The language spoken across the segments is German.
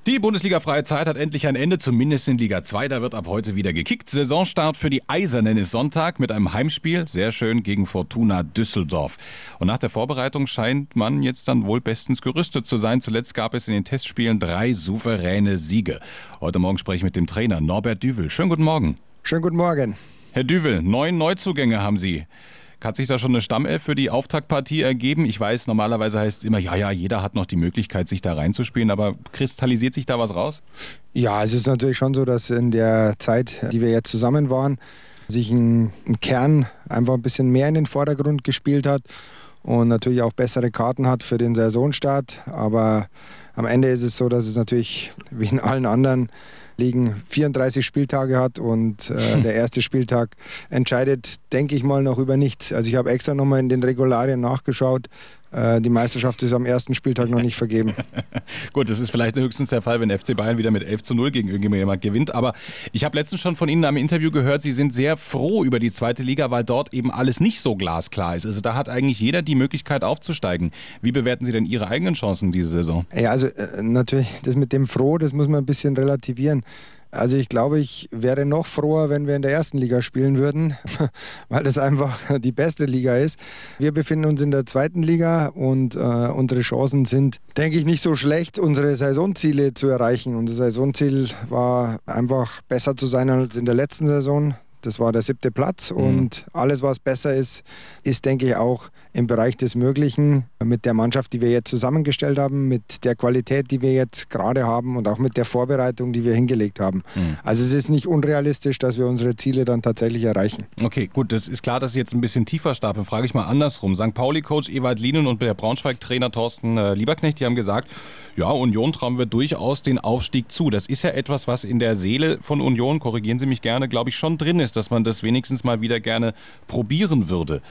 Die Bundesliga-freie Zeit hat endlich ein Ende, zumindest in Liga 2. Da wird ab heute wieder gekickt. Saisonstart für die Eisernen ist Sonntag mit einem Heimspiel, sehr schön, gegen Fortuna Düsseldorf. Und nach der Vorbereitung scheint man jetzt dann wohl bestens gerüstet zu sein. Zuletzt gab es in den Testspielen 3 souveräne Siege. Heute Morgen spreche ich mit dem Trainer Norbert Düvel. Schönen guten Morgen. Schönen guten Morgen. Herr Düvel, 9 Neuzugänge haben Sie. Hat sich da schon eine Stammelf für die Auftaktpartie ergeben? Ich weiß, normalerweise heißt es immer, ja, jeder hat noch die Möglichkeit, sich da reinzuspielen, aber kristallisiert sich da was raus? Ja, es ist natürlich schon so, dass in der Zeit, die wir jetzt zusammen waren, sich ein Kern einfach ein bisschen mehr in den Vordergrund gespielt hat und natürlich auch bessere Karten hat für den Saisonstart. Aber am Ende ist es so, dass es natürlich wie in allen anderen Ligen 34 Spieltage hat und der erste Spieltag entscheidet, denke ich mal, noch über nichts. Also ich habe extra nochmal in den Regularien nachgeschaut. Die Meisterschaft ist am ersten Spieltag noch nicht vergeben. Gut, das ist vielleicht höchstens der Fall, wenn FC Bayern wieder mit 11:0 gegen irgendjemand gewinnt. Aber ich habe letztens schon von Ihnen am Interview gehört, Sie sind sehr froh über die zweite Liga, weil dort eben alles nicht so glasklar ist. Also da hat eigentlich jeder die Möglichkeit aufzusteigen. Wie bewerten Sie denn Ihre eigenen Chancen diese Saison? Ja, also natürlich, das mit dem froh, das muss man ein bisschen relativieren. Also ich glaube, ich wäre noch froher, wenn wir in der ersten Liga spielen würden, weil das einfach die beste Liga ist. Wir befinden uns in der zweiten Liga und unsere Chancen sind, denke ich, nicht so schlecht, unsere Saisonziele zu erreichen. Unser Saisonziel war einfach besser zu sein als in der letzten Saison. Das war der 7. Platz und alles, was besser ist, ist, denke ich, auch im Bereich des Möglichen mit der Mannschaft, die wir jetzt zusammengestellt haben, mit der Qualität, die wir jetzt gerade haben und auch mit der Vorbereitung, die wir hingelegt haben. Also es ist nicht unrealistisch, dass wir unsere Ziele dann tatsächlich erreichen. Okay, gut, das ist klar, dass Sie jetzt ein bisschen tiefer stapeln. Frage ich mal andersrum. St. Pauli-Coach Ewald Lienen und der Braunschweig-Trainer Thorsten Lieberknecht, die haben gesagt, ja, Union trauen wir durchaus den Aufstieg zu. Das ist ja etwas, was in der Seele von Union, korrigieren Sie mich gerne, glaube ich, schon drin ist, dass man das wenigstens mal wieder gerne probieren würde.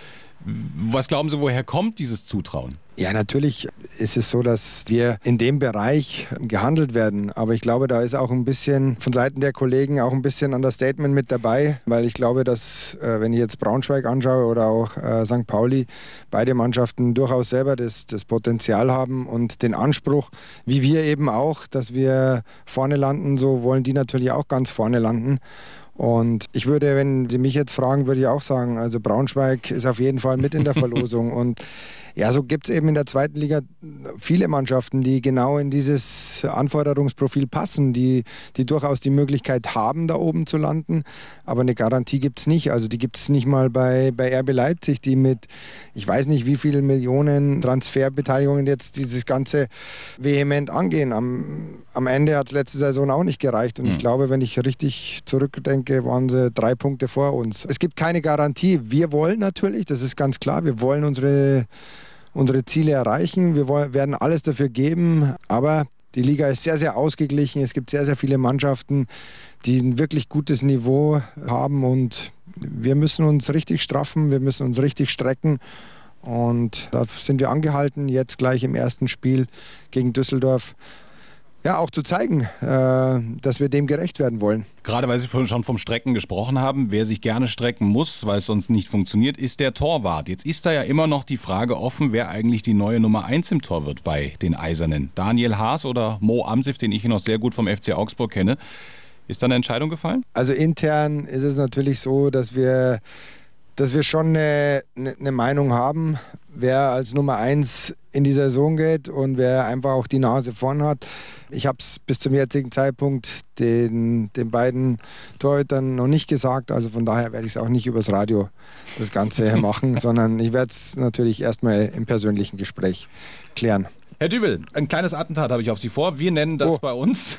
Was glauben Sie, woher kommt dieses Zutrauen? Ja, natürlich ist es so, dass wir in dem Bereich gehandelt werden. Aber ich glaube, da ist auch ein bisschen von Seiten der Kollegen auch ein bisschen Understatement mit dabei. Weil ich glaube, dass, wenn ich jetzt Braunschweig anschaue oder auch St. Pauli, beide Mannschaften durchaus selber das Potenzial haben und den Anspruch, wie wir eben auch, dass wir vorne landen, so wollen die natürlich auch ganz vorne landen. Und ich würde, wenn Sie mich jetzt fragen, würde ich auch sagen, also Braunschweig ist auf jeden Fall mit in der Verlosung. Und ja, so gibt es eben in der zweiten Liga viele Mannschaften, die genau in dieses Anforderungsprofil passen, die durchaus die Möglichkeit haben, da oben zu landen. Aber eine Garantie gibt es nicht. Also die gibt es nicht mal bei RB Leipzig, die mit, ich weiß nicht wie vielen Millionen Transferbeteiligungen jetzt dieses Ganze vehement angehen. Am Ende hat es letzte Saison auch nicht gereicht. Und ich glaube, wenn ich richtig zurückdenke, waren sie 3 Punkte vor uns. Es gibt keine Garantie. Wir wollen natürlich, das ist ganz klar, wir wollen unsere Ziele erreichen. Wir werden alles dafür geben, aber die Liga ist sehr, sehr ausgeglichen. Es gibt sehr, sehr viele Mannschaften, die ein wirklich gutes Niveau haben und wir müssen uns richtig straffen, wir müssen uns richtig strecken und da sind wir angehalten, jetzt gleich im ersten Spiel gegen Düsseldorf ja, auch zu zeigen, dass wir dem gerecht werden wollen. Gerade weil Sie schon vom Strecken gesprochen haben, wer sich gerne strecken muss, weil es sonst nicht funktioniert, ist der Torwart. Jetzt ist da ja immer noch die Frage offen, wer eigentlich die neue Nummer 1 im Tor wird bei den Eisernen. Daniel Haas oder Mo Amsif, den ich noch sehr gut vom FC Augsburg kenne. Ist da eine Entscheidung gefallen? Also intern ist es natürlich so, dass wir schon eine Meinung haben, wer als Nummer 1 in die Saison geht und wer einfach auch die Nase vorn hat. Ich habe es bis zum jetzigen Zeitpunkt den beiden Torhütern noch nicht gesagt, also von daher werde ich es auch nicht übers Radio das Ganze machen, sondern ich werde es natürlich erstmal im persönlichen Gespräch klären. Herr Düvel, ein kleines Attentat habe ich auf Sie vor. Wir nennen das bei uns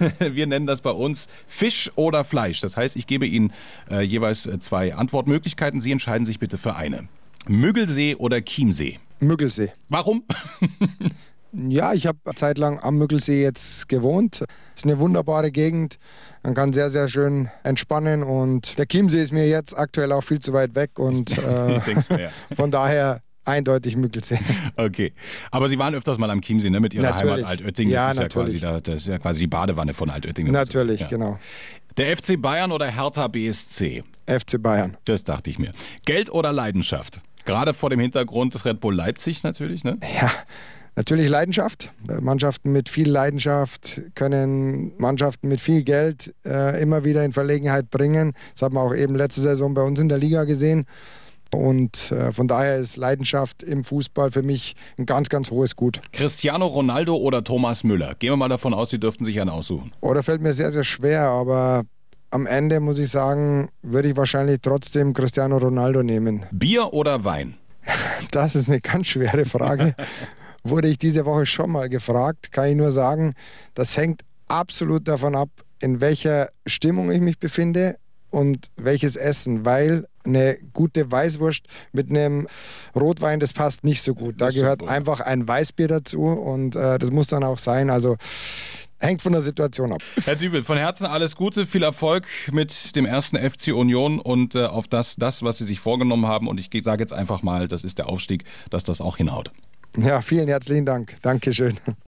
Fisch oder Fleisch. Das heißt, ich gebe Ihnen jeweils 2 Antwortmöglichkeiten. Sie entscheiden sich bitte für eine. Müggelsee oder Chiemsee? Müggelsee. Warum? Ja, ich habe eine Zeit lang am Müggelsee jetzt gewohnt. Es ist eine wunderbare Gegend. Man kann sehr, sehr schön entspannen und der Chiemsee ist mir jetzt aktuell auch viel zu weit weg und von daher eindeutig Müggelsee. Okay, aber Sie waren öfters mal am Chiemsee, ne, mit Ihrer natürlich. Heimat Altötting. Ja, das ist ja quasi die Badewanne von Altötting. Natürlich, ja. Genau. Der FC Bayern oder Hertha BSC? FC Bayern. Das dachte ich mir. Geld oder Leidenschaft? Gerade vor dem Hintergrund des Red Bull Leipzig natürlich, ne? Ja, Natürlich Leidenschaft. Mannschaften mit viel Leidenschaft können Mannschaften mit viel Geld immer wieder in Verlegenheit bringen. Das hat man auch eben letzte Saison bei uns in der Liga gesehen. Und von daher ist Leidenschaft im Fußball für mich ein ganz, ganz hohes Gut. Cristiano Ronaldo oder Thomas Müller? Gehen wir mal davon aus, Sie dürften sich einen aussuchen. Oder fällt mir sehr, sehr schwer, aber am Ende muss ich sagen, würde ich wahrscheinlich trotzdem Cristiano Ronaldo nehmen. Bier oder Wein? Das ist eine ganz schwere Frage. Wurde ich diese Woche schon mal gefragt, kann ich nur sagen, das hängt absolut davon ab, in welcher Stimmung ich mich befinde und welches Essen, weil eine gute Weißwurst mit einem Rotwein, das passt nicht so gut. Da gehört einfach ein Weißbier dazu und das muss dann auch sein. Also hängt von der Situation ab. Herr Dübel, von Herzen alles Gute, viel Erfolg mit dem ersten FC Union und auf das, was Sie sich vorgenommen haben. Und ich sage jetzt einfach mal, das ist der Aufstieg, dass das auch hinhaut. Ja, vielen herzlichen Dank. Dankeschön.